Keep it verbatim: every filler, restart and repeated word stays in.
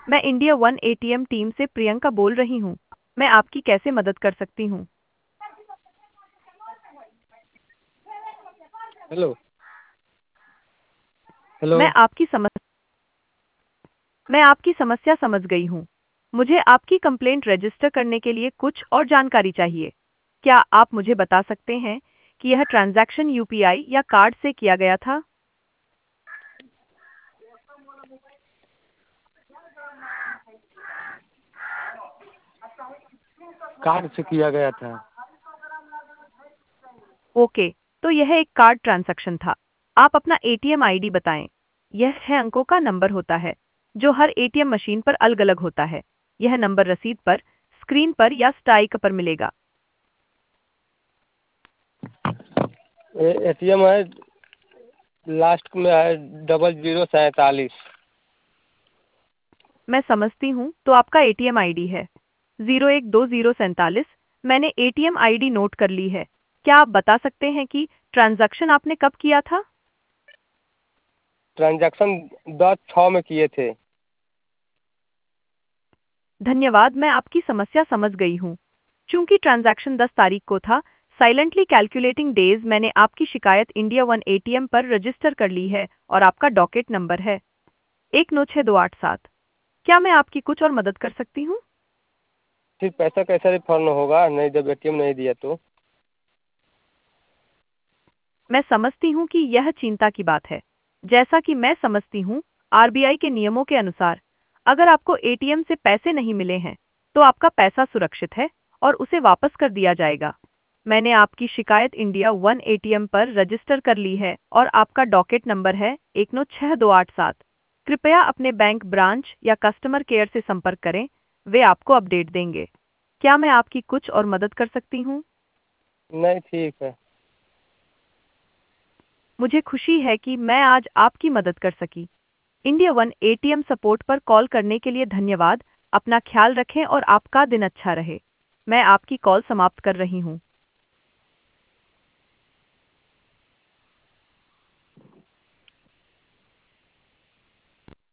मैं India one ATM team से प्रियंका बोल रही हूँ। मैं आपकी कैसे मदद कर सकती हूँ? हेलो। हेलो। मैं आपकी समझ मैं आपकी समस्या समझ गई हूँ। मुझे आपकी कंप्लेंट रजिस्टर करने के लिए कुछ और जानकारी चाहिए। क्या आप मुझे बता सकते हैं कि यह ट्रांजैक्शन यूपीआई या कार्ड से किया गया था? कार्ड से किया गया था। ओके, तो यह एक कार्ड ट्रांजैक्शन था। आप अपना एटीएम आईडी बताएं। यह छह अंकों का नंबर होता है, जो हर एटीएम मशीन पर अलग-अलग होता है। यह नंबर रसीद पर, स्क्रीन पर या स्ट्राइक पर मिलेगा। एटीएम है, लास्ट में है डबल जीरो सैंतालीस। मैं समझती हूँ, तो आपका एटीएम आईडी है जीरो एक दो जीरो सैंतालीस। मैंने एटीएम आईडी नोट कर ली है। क्या आप बता सकते हैं कि ट्रांजैक्शन आपने कब किया था? ट्रांजैक्शन दस छः में किए थे। धन्यवाद, मैं आपकी समस्या समझ गई हूँ। चूंकि ट्रांजैक्शन दस तारीख को था, साइलेंटली कैलकुलेटिंग डेज, मैंने आपकी शिकायत इंडिया वन एटीएम पर रजिस्टर कर ली है और आपका डॉकेट नंबर है एक नौ छः दो आठ सात। क्या मैं आपकी कुछ और मदद कर सकती हूँ? फिर पैसा कैसे रिफंड होगा, नहीं जब एटीएम नहीं दिया तो? मैं समझती हूँ कि यह चिंता की बात है। जैसा कि मैं समझती हूँ, आरबीआई के नियमों के अनुसार, अगर आपको एटीएम से पैसे नहीं मिले हैं, तो आपका पैसा सुरक्षित है और उसे वापस कर दिया जाएगा। मैंने आपकी शिकायत इंडिया वन एटीएम पर रजिस्टर कर ली है और आपका डॉकेट नंबर है एक नौ छः दो आठ सात। कृपया अपने बैंक ब्रांच या कस्टमर केयर से संपर्क करें, वे आपको अपडेट देंगे। क्या मैं आपकी कुछ और मदद कर सकती हूँ? नहीं, ठीक है। मुझे खुशी है कि मैं आज आपकी मदद कर सकी। इंडिया वन एटीएम सपोर्ट पर कॉल करने के लिए धन्यवाद। अपना ख्याल रखें और आपका दिन अच्छा रहे। मैं आपकी कॉल समाप्त कर रही हूँ।